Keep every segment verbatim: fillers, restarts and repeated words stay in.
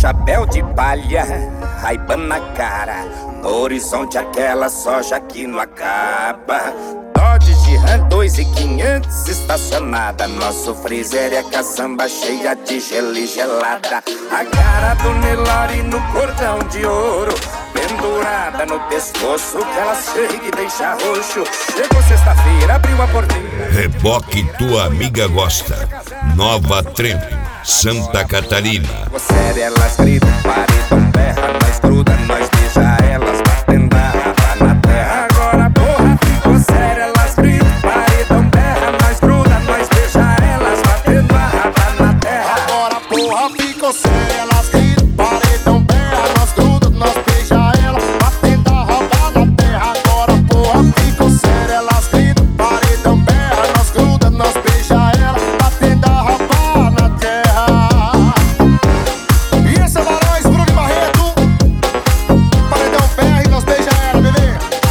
Chapéu de palha, Ray-Ban na cara, no horizonte aquela soja que não acaba. Dodge de Ram dois mil e quinhentos estacionada, nosso freezer é caçamba cheia de gelo e gelada. A cara do Nelore no cordão de ouro, pendurada no pescoço, que ela chega e deixa roxo. Chegou sexta-feira, abriu a porteira. Reboque Tua Amiga Gosta, Nova Trempe, Santa Catarina. Sério, elas gritam, paredão, berra, nós gruda, nós beija elas, batendo a raba na terra. Agora porra, ficou sério, elas gritam, paredão, berra, nós gruda, nós beija elas, batendo a raba na terra. Agora porra, ficou sério, elas gritam, paredão, berra, nós gruda, nós beija elas, batendo a raba na terra. Agora porra, ficou sério, elas gritam, paredão, berra, nós gruda, nós beija elas, batendo a raba na terra. E essa Barões, Bruno e Barreto, paredão, berra e nós beija ela, bebê.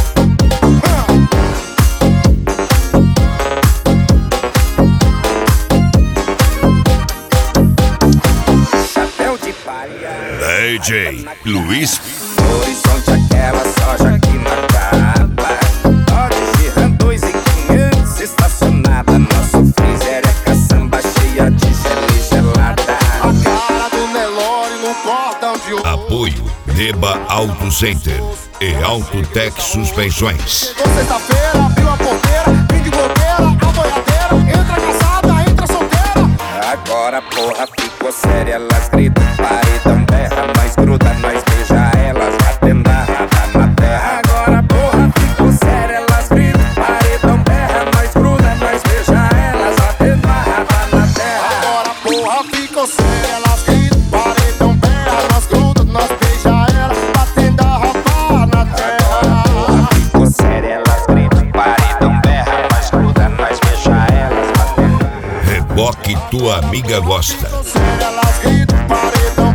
Chapéu de palha, D J Luiz no horizonte aquela soja que não acaba. Dodge de Ram dois mil e quinhentos estacionada, nosso freezer é caçamba cheia de gelo e gelada. A cara do Nelore no cordão de ouro. Apoio Neba Auto Center e Autotec Suspensões. Chegou sexta-feira, abriu a porteira, vim de bobeira, a boiadeira, entra casada, entra solteira. Agora porra, ficou séria, elas gritam, paredão, berra, nós gruda, nós beija elas, batendo a raba na terra. Agora porra, ficou séria, elas gritam, paredão, berra, nós gruda, nós beija elas, batendo a raba na terra. Agora porra, ficou séria, elas gritam, paredão, berra, nós gruda, nós beija ela, batendo a raba na terra. Porra, ficou séria, elas gritam, paredão, berra, nós gruda, nós beija elas, batendo. Reboque Tua Amiga Gosta. Ficou séria, elas gritam, paredão,